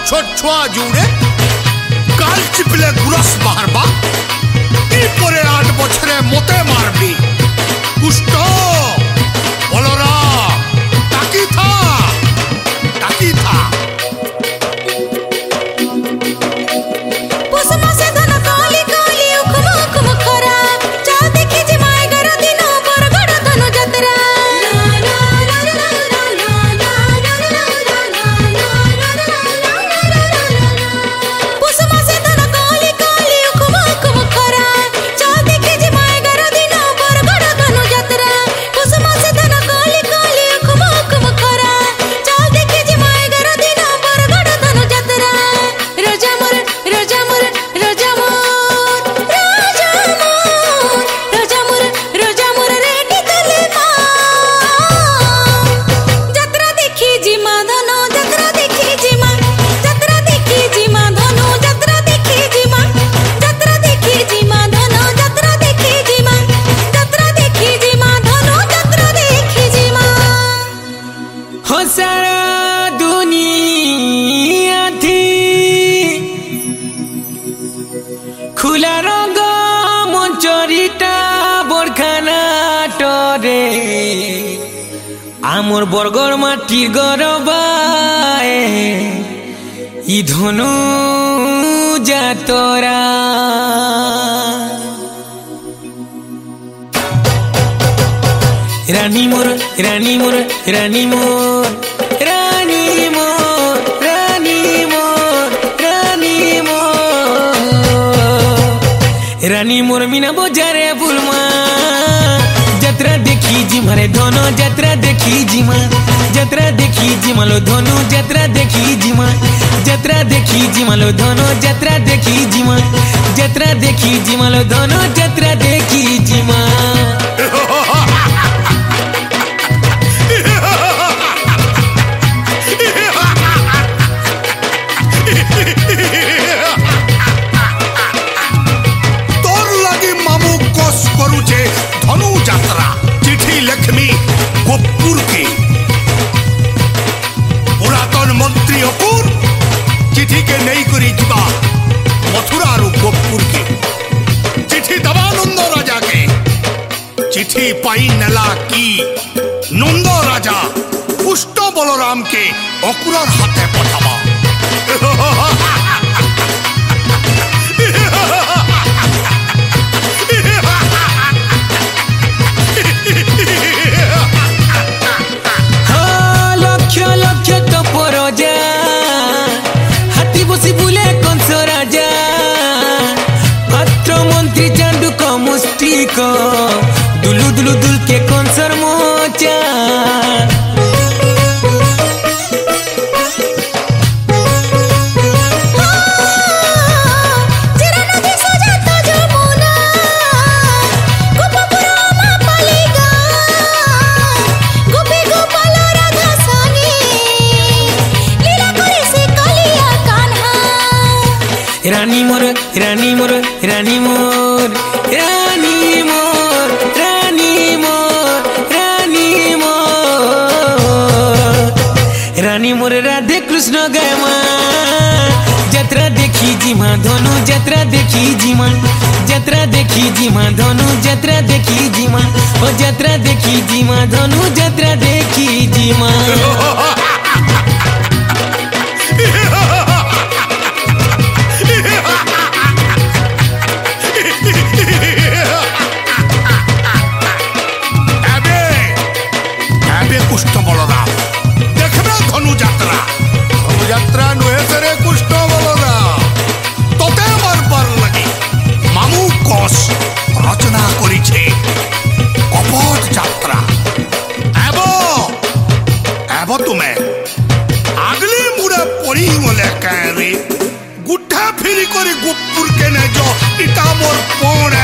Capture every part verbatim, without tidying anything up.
छोट छुआ जुड़े काल चिपले गुरस बाहरबा परे आठ बछरे मते मारबी कुष्ट बलराम ताकी था ताकी था खुला रंग मंचरीटा बरखाना टरे आमर बरगर माटिर गरबाए इ धनु जातरा रानी मोर रानी मोर रानी मोर रानी मोर रानी मोर रानी मोर रानी मोर मीना बजारे बुलमा जत्रा देखी जी मारे धनु जत्रा देखी जी मां जत्रा देखी जी मालो धनु जत्रा देखी जी मां जत्रा देखी जी मालो धनु जत्रा देखी जी मां जत्रा देखी जी मालो धनु जत्रा देखी जी मां धनु यात्रा चिठी लक्ष्मी गोपुर के पुरातन मंत्री अकुर चिठी के नहीं करी जीवा मथुरा रू गोपुर के चिठी दबा नंद राजा के चिठी पाई नेला की नंद राजा पुष्ट बलराम के अकुरर हाथे पठावा दुलु दुलु दुल के कंसर मोचा रानी मोर रानी मोर रानी मोर रानी मोर रानी मोर रानी मोर रानी मोर राधे कृष्ण गए मां जत्रा देखी जी मां धनु जत्रा देखी जी मां जत्रा देखी जी मां धनु जत्रा देखी जी मां ओ जत्रा देखी जी मां धनु जत्रा देखी जी मां कुष्ट बलराम देखबे धनु यात्रा धनु यात्रा नुहे तेरे कुष्ट बलराम तोते मारबार लगी मामू कोस रचना करिछे कपट यात्रा एबो एबो तुमे आगली मुड़े पड़ी मले कारे गुड्ढा फिरी करी गोपुर के ने जो इटा मोर पोणे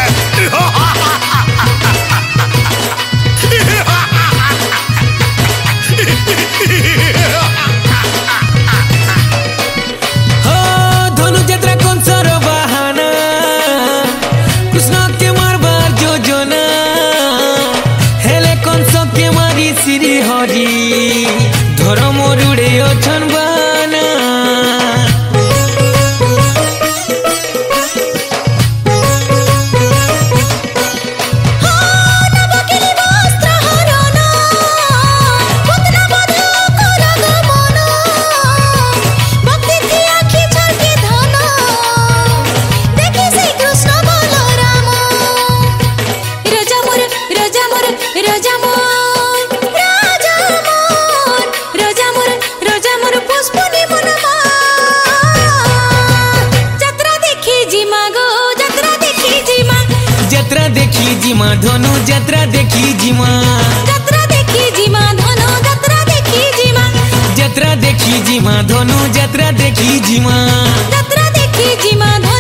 धनु यात्रा कौन सर बहाना कृष्ण के मारबार जोजना हेले कौन सो के मारी श्री हरि धर्म रुड़े अछन बाना जिमा धनु यात्रा देखी जिमा যাত্রা দেখি জিমা ধনু যাত্রা দেখি জিমা यात्रा देखी जिमा धनु यात्रा देखी जिमा যাত্রা দেখি জিমা ধনু